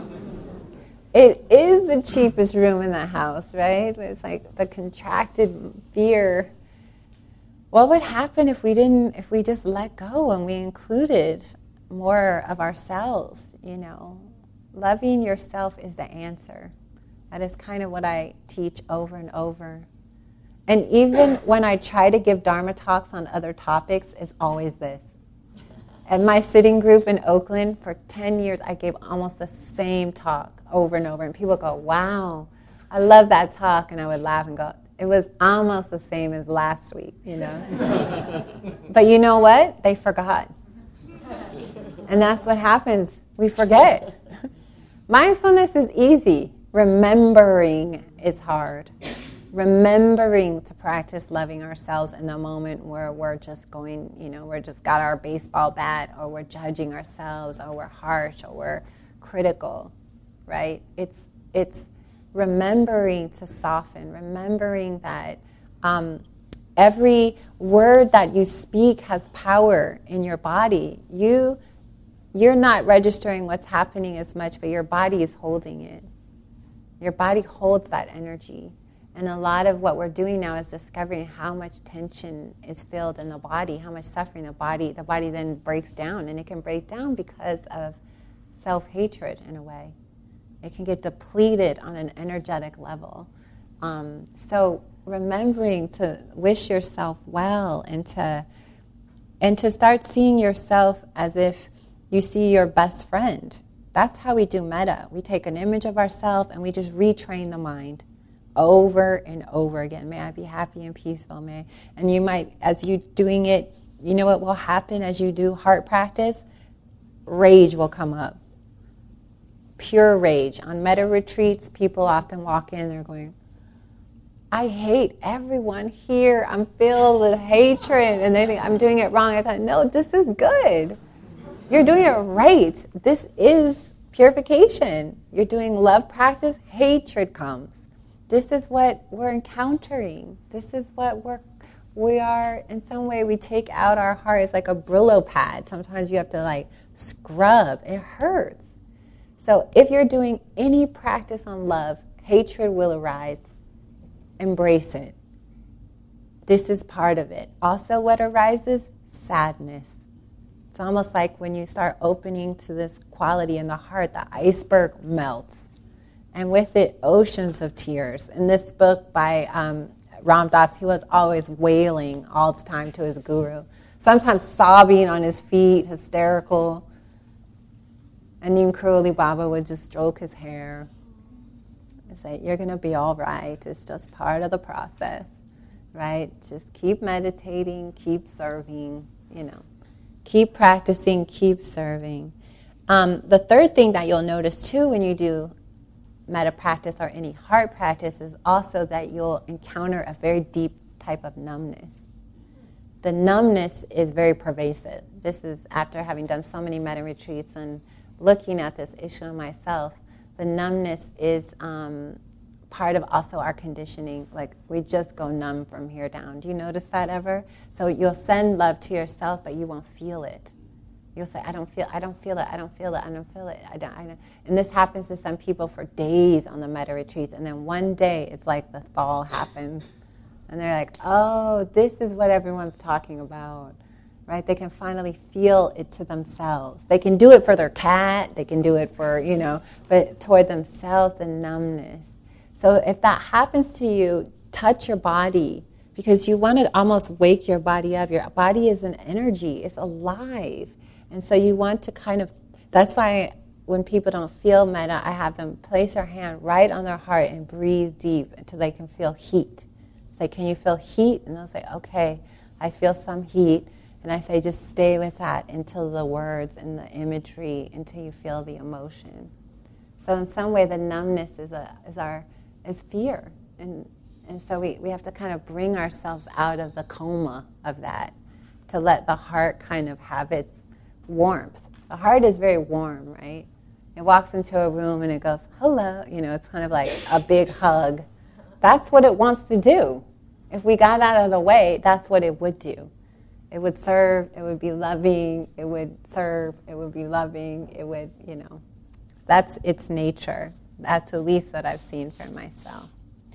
It is the cheapest room in the house, right? It's like the contracted fear. What would happen if we didn't, if we just let go and we included more of ourselves, you know? Loving yourself is the answer. That is kind of what I teach over and over. And even when I try to give Dharma talks on other topics, it's always this. At my sitting group in Oakland, for ten years, I gave almost the same talk over and over. And people go, wow, I love that talk. And I would laugh and go, it was almost the same as last week, you know. But you know what? They forgot. And that's what happens. We forget. Mindfulness is easy. Remembering is hard. Remembering to practice loving ourselves in the moment where we're just going, you know, we're just got our baseball bat, or we're judging ourselves, or we're harsh, or we're critical, right? It's it's remembering to soften, remembering that um, every word that you speak has power in your body. You, you're not registering what's happening as much, but your body is holding it. Your body holds that energy. And a lot of what we're doing now is discovering how much tension is filled in the body, how much suffering the body, the body then breaks down. And it can break down because of self-hatred in a way. It can get depleted on an energetic level. Um, so remembering to wish yourself well and to, and to start seeing yourself as if you see your best friend. That's how we do metta. We take an image of ourselves and we just retrain the mind over and over again. May I be happy and peaceful, may. And you might, as you doing it, you know what will happen as you do heart practice? Rage will come up. Pure rage. On metta retreats, people often walk in and they're going, I hate everyone here. I'm filled with hatred. And they think I'm doing it wrong. I thought, no, this is good. You're doing it right. This is purification. You're doing love practice, hatred comes. This is what we're encountering. This is what we're, we are, in some way, we take out our heart. It's like a Brillo pad. Sometimes you have to like scrub. It hurts. So if you're doing any practice on love, hatred will arise. Embrace it. This is part of it. Also what arises? Sadness. It's almost like when you start opening to this quality in the heart, the iceberg melts. And with it, oceans of tears. In this book by um, Ram Dass, he was always wailing all the time to his guru, sometimes sobbing on his feet, hysterical. And Neem Karoli Baba would just stroke his hair and say, you're going to be all right. It's just part of the process. right? Just keep meditating, keep serving, you know. Keep practicing, keep serving. Um, the third thing that you'll notice too when you do metta practice or any heart practice is also that you'll encounter a very deep type of numbness. The numbness is very pervasive. This is after having done so many metta retreats and looking at this issue in myself. The numbness is um, part of also our conditioning. Like, we just go numb from here down. Do you notice that ever? So you'll send love to yourself, but you won't feel it. You'll say, I don't feel I don't feel it, I don't feel it, I don't feel it. I don't, I don't. And this happens to some people for days on the metta retreats. And then one day, it's like the thaw happens. And they're like, oh, this is what everyone's talking about. Right? They can finally feel it to themselves. They can do it for their cat. They can do it for, you know, but toward themselves, the numbness. So if that happens to you, touch your body, because you want to almost wake your body up. Your body is an energy. It's alive. And so you want to kind of, that's why when people don't feel metta, I have them place their hand right on their heart and breathe deep until they can feel heat. Say, can you feel heat? And they'll say, okay, I feel some heat. And I say, just stay with that until the words and the imagery, until you feel the emotion. So in some way, the numbness is a is our is fear, and and so we, we have to kind of bring ourselves out of the coma of that, to let the heart kind of have its warmth. The heart is very warm, right? It walks into a room and it goes, hello. You know, it's kind of like a big hug. That's what it wants to do. If we got out of the way, that's what it would do. It would serve, it would be loving, it would serve, it would be loving, it would, you know. That's its nature. That's at least what I've seen for myself.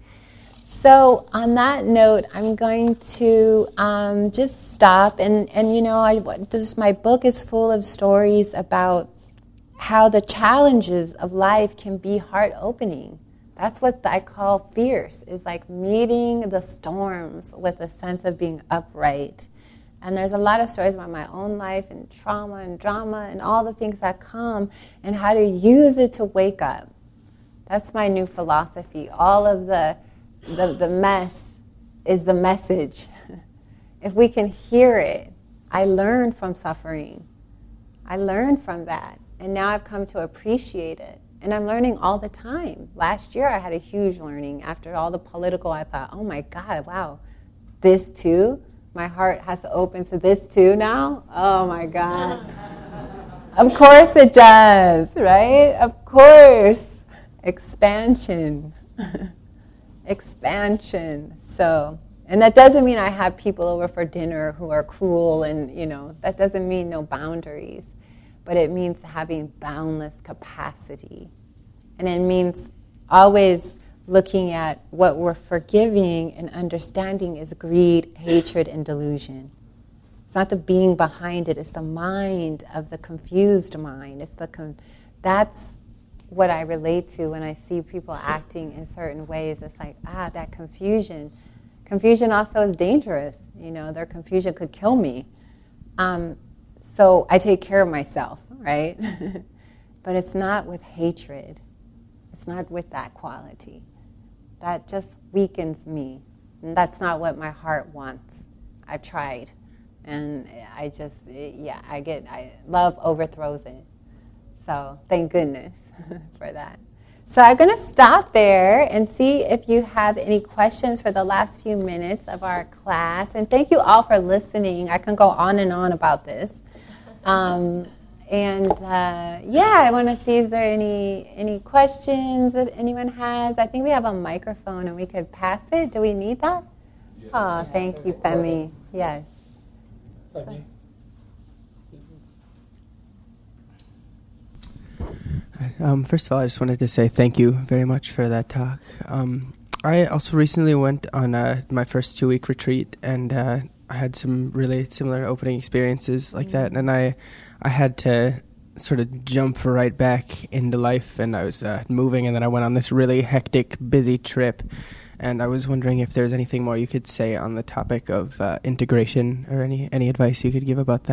So on that note, I'm going to um, just stop. And, and you know, I, just, my book is full of stories about how the challenges of life can be heart-opening. That's what I call fierce, is like meeting the storms with a sense of being upright. And there's a lot of stories about my own life and trauma and drama and all the things that come and how to use it to wake up. That's my new philosophy. All of the the, the mess is the message. If we can hear it, I learned from suffering. I learned from that. And now I've come to appreciate it. And I'm learning all the time. Last year I had a huge learning. After all the political, I thought, oh my God, wow, this too? My heart has to open to this too now? Oh my God. Of course it does, right? Of course. Expansion. Expansion. So, and that doesn't mean I have people over for dinner who are cruel and, you know, that doesn't mean no boundaries. But it means having boundless capacity. And it means always looking at what we're forgiving and understanding is greed, hatred, and delusion. It's not the being behind it, it's the mind of the confused mind. It's the con- that's what I relate to when I see people acting in certain ways. It's like, ah, that confusion. Confusion also is dangerous. You know, their confusion could kill me. Um, so I take care of myself, right? But it's not with hatred. It's not with that quality. That just weakens me. And that's not what my heart wants. I've tried. And I just, yeah, I get, I, love overthrows it. So thank goodness for that. So I'm going to stop there and see if you have any questions for the last few minutes of our class. And thank you all for listening. I can go on and on about this. Um, And uh, yeah, I want to see if there are any any questions that anyone has. I think we have a microphone and we could pass it. Do we need that? Yeah. Oh, thank you, Femi. Yes. Femi. Um, first of all, I just wanted to say thank you very much for that talk. Um, I also recently went on uh, my first two-week retreat, and uh, I had some really similar opening experiences like mm-hmm. that, and I I had to sort of jump right back into life, and I was uh, moving, and then I went on this really hectic, busy trip, and I was wondering if there's anything more you could say on the topic of uh, integration, or any, any advice you could give about that.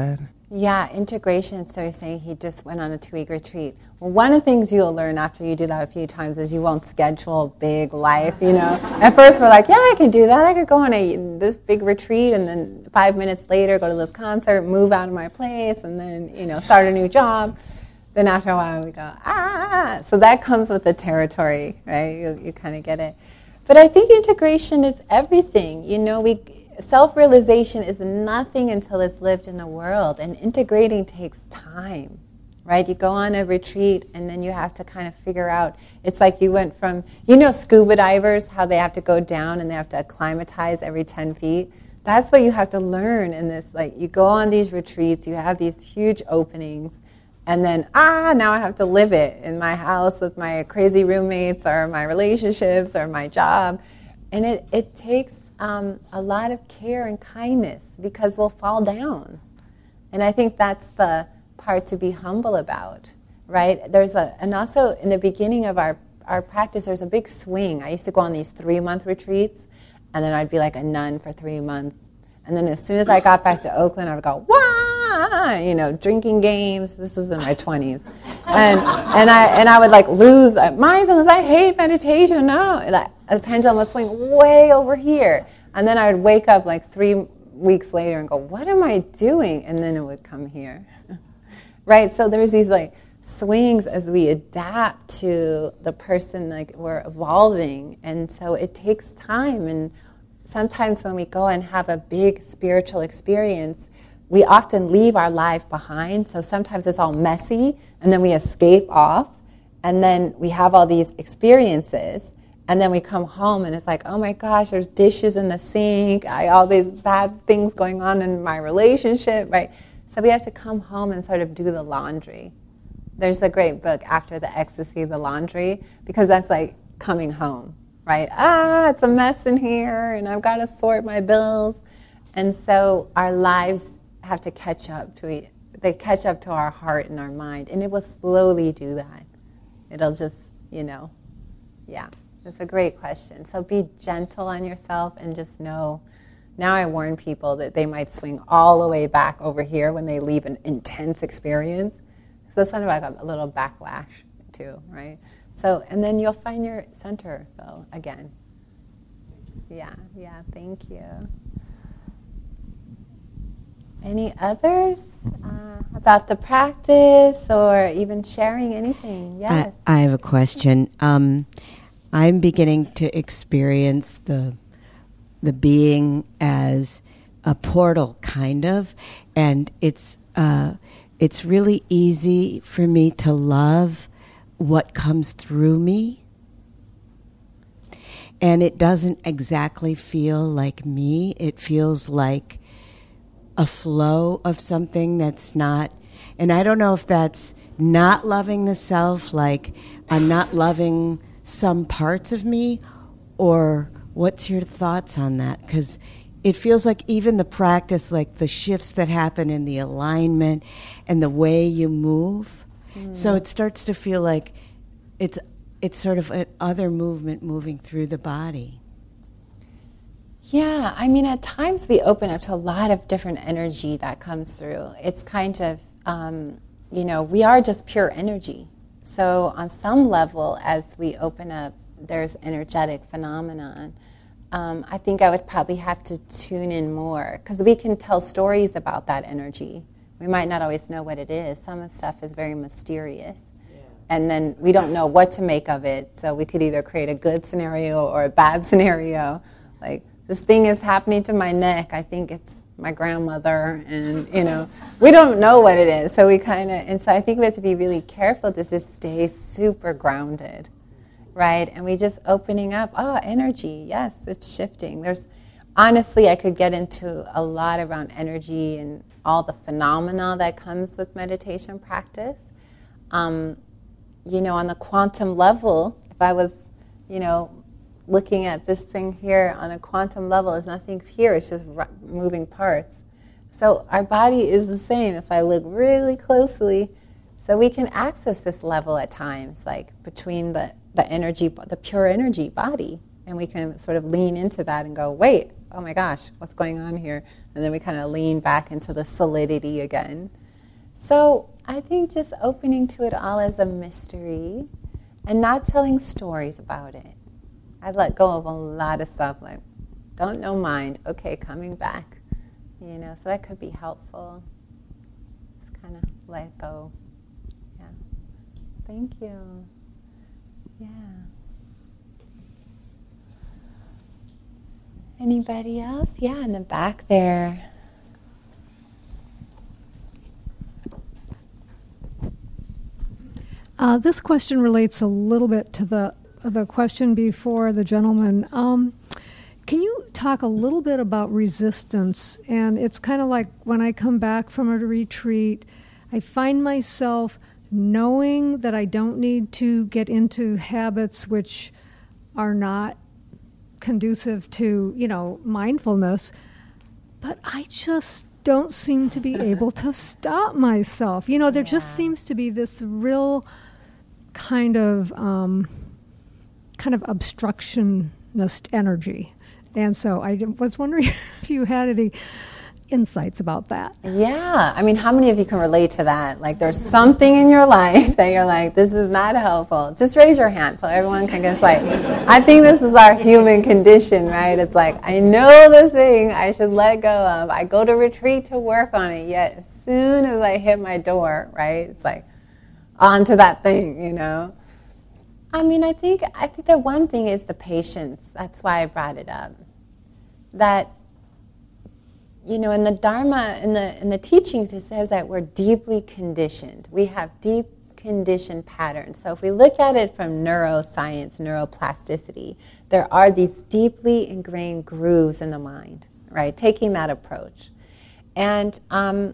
Yeah, integration. So you're saying he just went on a two-week retreat. Well, one of the things you'll learn after you do that a few times is you won't schedule big life, you know. At first we're like, yeah, I could do that. I could go on a this big retreat and then five minutes later go to this concert, move out of my place, and then, you know, start a new job. Then after a while we go, ah. So that comes with the territory, right? You, you kind of get it. But I think integration is everything. You know, we... self-realization is nothing until it's lived in the world, and integrating takes time, right? You go on a retreat and then you have to kind of figure out, it's like you went from, you know, scuba divers, how they have to go down and they have to acclimatize every ten feet. That's what you have to learn in this, like you go on these retreats, you have these huge openings, and then, ah, now I have to live it in my house with my crazy roommates or my relationships or my job. And it, it takes Um, a lot of care and kindness, because we'll fall down. And I think that's the part to be humble about, right? There's a, and also in the beginning of our, our practice, there's a big swing. I used to go on these three-month retreats, and then I'd be like a nun for three months. And then as soon as I got back to Oakland, I would go, wah, you know, drinking games. This was in my twenties. And and I and I would like lose mindfulness. I hate meditation. No, and I, the pendulum would swing way over here. And then I would wake up like three weeks later and go, what am I doing? And then it would come here. Right? So there's these like swings as we adapt to the person, like we're evolving. And so it takes time. And sometimes when we go and have a big spiritual experience, we often leave our life behind. So sometimes it's all messy, and then we escape off, and then we have all these experiences, and then we come home and it's like, oh my gosh, there's dishes in the sink, I, all these bad things going on in my relationship, right? So we have to come home and sort of do the laundry. There's a great book, After the Ecstasy, The Laundry, because that's like coming home, right? Ah, it's a mess in here, and I've got to sort my bills. And so our lives have to catch up to it. They catch up to our heart and our mind, and it will slowly do that. It'll just, you know, yeah. It's a great question. So be gentle on yourself and just know, now I warn people that they might swing all the way back over here when they leave an intense experience. So it's sort of like a, a little backlash too, right? So, and then you'll find your center though, again. Yeah, yeah, thank you. Any others uh, about the practice or even sharing anything? Yes. I, I have a question. Um, I'm beginning to experience the the being as a portal, kind of, and it's uh, it's really easy for me to love what comes through me, and it doesn't exactly feel like me. It feels like a flow of something that's not, and I don't know if that's not loving the self, like I'm not loving some parts of me, or what's your thoughts on that? Because it feels like even the practice, like the shifts that happen in the alignment and the way you move, mm. so it starts to feel like it's it's sort of an other movement moving through the body. Yeah, I mean, at times we open up to a lot of different energy that comes through. It's kind of, um, you know, we are just pure energy. So on some level, as we open up, there's energetic phenomenon. Um, I think I would probably have to tune in more, because we can tell stories about that energy. We might not always know what it is. Some of the stuff is very mysterious. Yeah. And then we don't know what to make of it. So we could either create a good scenario or a bad scenario. Like, this thing is happening to my neck. I think it's my grandmother, and, you know, we don't know what it is. So we kind of, and so I think we have to be really careful to just stay super grounded, right? And we just opening up, oh, energy, yes, it's shifting. There's, honestly, I could get into a lot around energy and all the phenomena that comes with meditation practice. Um, you know, on the quantum level, if I was, you know, looking at this thing here on a quantum level, is nothing's here, it's just r- moving parts. So our body is the same if I look really closely. So we can access this level at times, like between the, the energy, the pure energy body, and we can sort of lean into that and go, wait, oh my gosh, what's going on here? And then we kind of lean back into the solidity again. So I think just opening to it all as a mystery and not telling stories about it. I let go of a lot of stuff, like, don't know mind, okay, coming back. You know, so that could be helpful. Just kind of let go. Yeah. Thank you. Yeah. Anybody else? Yeah, in the back there. Uh, this question relates a little bit to the the question before the gentleman. Um, can you talk a little bit about resistance? And it's kind of like when I come back from a retreat, I find myself knowing that I don't need to get into habits which are not conducive to, you know, mindfulness, but I just don't seem to be able to stop myself. You know, there yeah. just seems to be this real kind of um, kind of obstructionist energy. And so I was wondering if you had any insights about that. Yeah. I mean, how many of you can relate to that? Like, there's something in your life that you're like, this is not helpful. Just raise your hand so everyone can get like, I think this is our human condition, right? It's like, I know this thing I should let go of. I go to retreat to work on it, yet as soon as I hit my door, right, it's like, on to that thing, you know? I mean, I think I think that one thing is the patience. That's why I brought it up. That, you know, in the Dharma, in the in the teachings, it says that we're deeply conditioned. We have deep conditioned patterns. So if we look at it from neuroscience, neuroplasticity, there are these deeply ingrained grooves in the mind, right? Taking that approach. And um,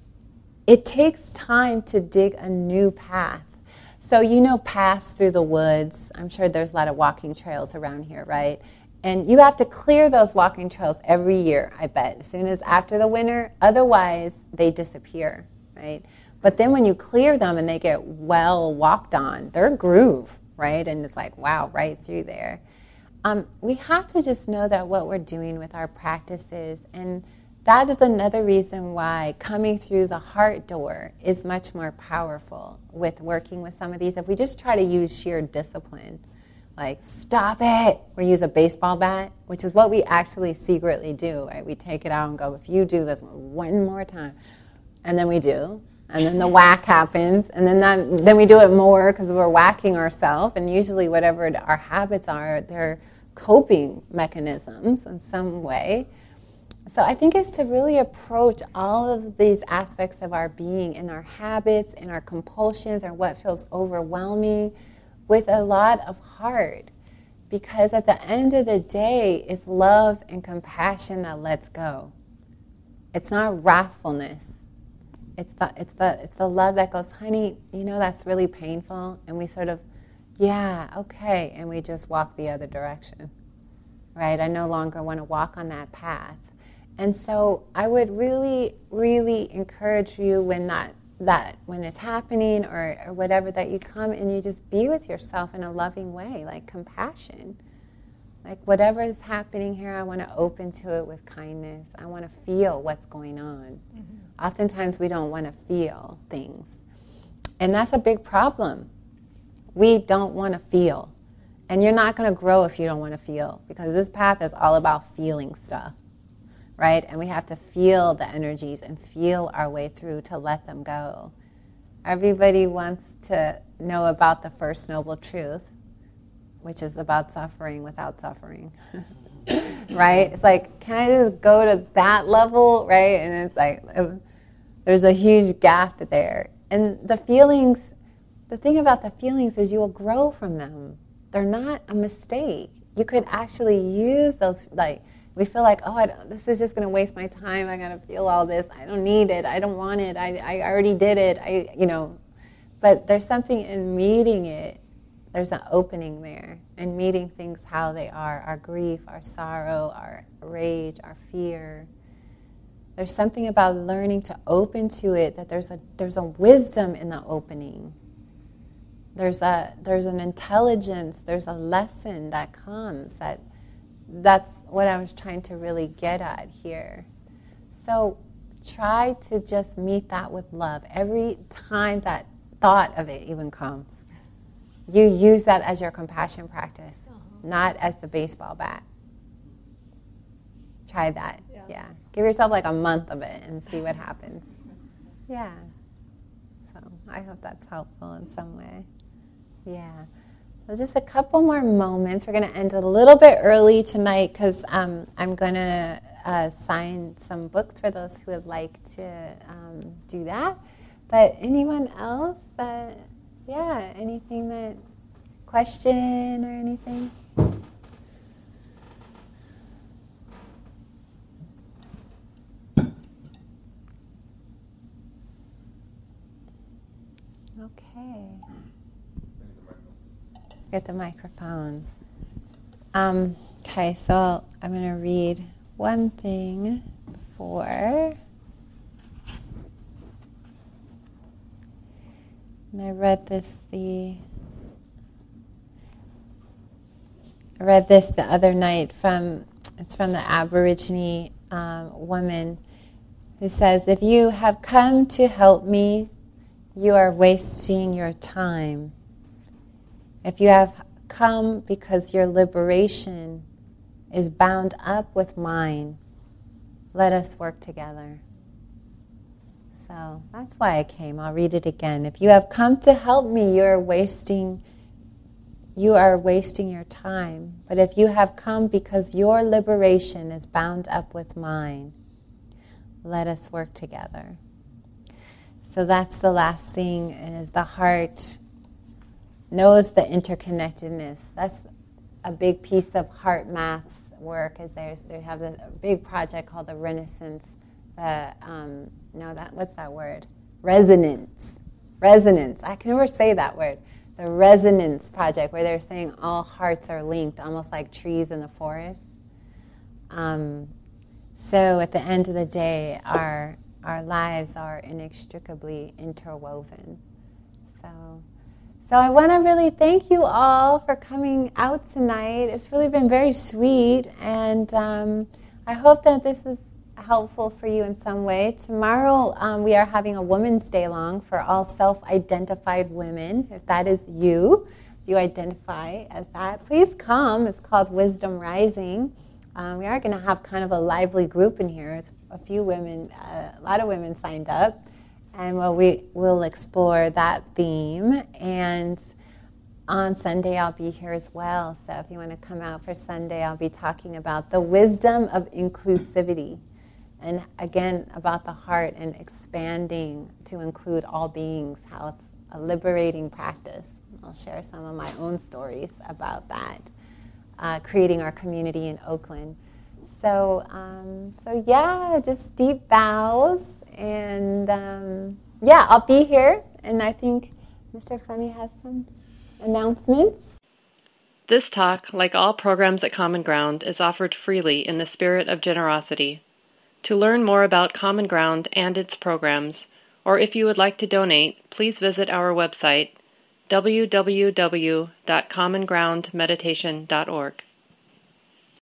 it takes time to dig a new path. So you know paths through the woods. I'm sure there's a lot of walking trails around here, right? And you have to clear those walking trails every year, I bet, as soon as after the winter. Otherwise, they disappear, right? But then when you clear them and they get well walked on, they're groove, right? And it's like, wow, right through there. Um, we have to just know that what we're doing with our practices, and that is another reason why coming through the heart door is much more powerful with working with some of these. If we just try to use sheer discipline, like, stop it, or use a baseball bat, which is what we actually secretly do, right? We take it out and go, if you do this one more time, and then we do, and then the whack happens, and then that, then we do it more because we're whacking ourselves, and usually whatever our habits are, they're coping mechanisms in some way. So I think it's to really approach all of these aspects of our being, in our habits, in our compulsions, and what feels overwhelming, with a lot of heart. Because at the end of the day, it's love and compassion that lets go. It's not wrathfulness. It's the, it's the, it's the love that goes, honey, you know that's really painful, and we sort of, yeah, okay, and we just walk the other direction, right? I no longer want to walk on that path. And so I would really, really encourage you when that, that when it's happening or, or whatever, that you come and you just be with yourself in a loving way, like compassion. Like, whatever is happening here, I want to open to it with kindness. I want to feel what's going on. Mm-hmm. Oftentimes we don't want to feel things. And that's a big problem. We don't want to feel. And you're not going to grow if you don't want to feel, because this path is all about feeling stuff. Right? And we have to feel the energies and feel our way through to let them go. Everybody wants to know about the First Noble Truth, which is about suffering without suffering. Right? It's like, can I just go to that level? Right? And it's like, there's a huge gap there. And the feelings, the thing about the feelings is you will grow from them. They're not a mistake. You could actually use those, like, we feel like, oh, I don't, this is just going to waste my time. I got to feel all this. I don't need it. I don't want it. I, I already did it. I, you know, but there's something in meeting it. There's an opening there, and meeting things how they are: our grief, our sorrow, our rage, our fear. There's something about learning to open to it. That there's a there's a wisdom in the opening. There's a there's an intelligence. There's a lesson that comes that. That's what I was trying to really get at here. So try to just meet that with love. Every time that thought of it even comes, you use that as your compassion practice, uh-huh. not as the baseball bat. Try that. Yeah. yeah. Give yourself like a month of it and see what happens. Yeah. So I hope that's helpful in some way. Yeah. So just a couple more moments. We're going to end a little bit early tonight because um, I'm going to uh, sign some books for those who would like to um, do that. But anyone else that, yeah, anything that, question or anything? Okay. Get the microphone. Um, okay, so I'm going to read one thing before. And I read this the I read this the other night from it's from the Aborigine um, woman who says, "If you have come to help me, you are wasting your time. If you have come because your liberation is bound up with mine, let us work together." So that's why I came. I'll read it again. If you have come to help me, you are wasting you are wasting your time. But if you have come because your liberation is bound up with mine, let us work together. So that's the last thing, is the heart knows the interconnectedness. That's a big piece of heart maths work. Is there's they have a big project called the Renaissance. The um, no, that what's that word? Resonance. Resonance. I can never say that word. The Resonance Project, where they're saying all hearts are linked, almost like trees in the forest. Um, so at the end of the day, our our lives are inextricably interwoven. So, so I want to really thank you all for coming out tonight. It's really been very sweet, and um, I hope that this was helpful for you in some way. Tomorrow um, we are having a Women's Day long for all self-identified women. If that is you, if you identify as that, please come. It's called Wisdom Rising. Um, we are going to have kind of a lively group in here. It's a few women, uh, a lot of women signed up, and well, we will explore that theme. And on Sunday I'll be here as well. So if you want to come out for Sunday, I'll be talking about the wisdom of inclusivity. And again, about the heart and expanding to include all beings, how it's a liberating practice. I'll share some of my own stories about that, uh, creating our community in Oakland. So, um, so yeah, just deep bows. And um, yeah, I'll be here. And I think Mister Femi has some announcements. This talk, like all programs at Common Ground, is offered freely in the spirit of generosity. To learn more about Common Ground and its programs, or if you would like to donate, please visit our website, w w w dot common ground meditation dot org.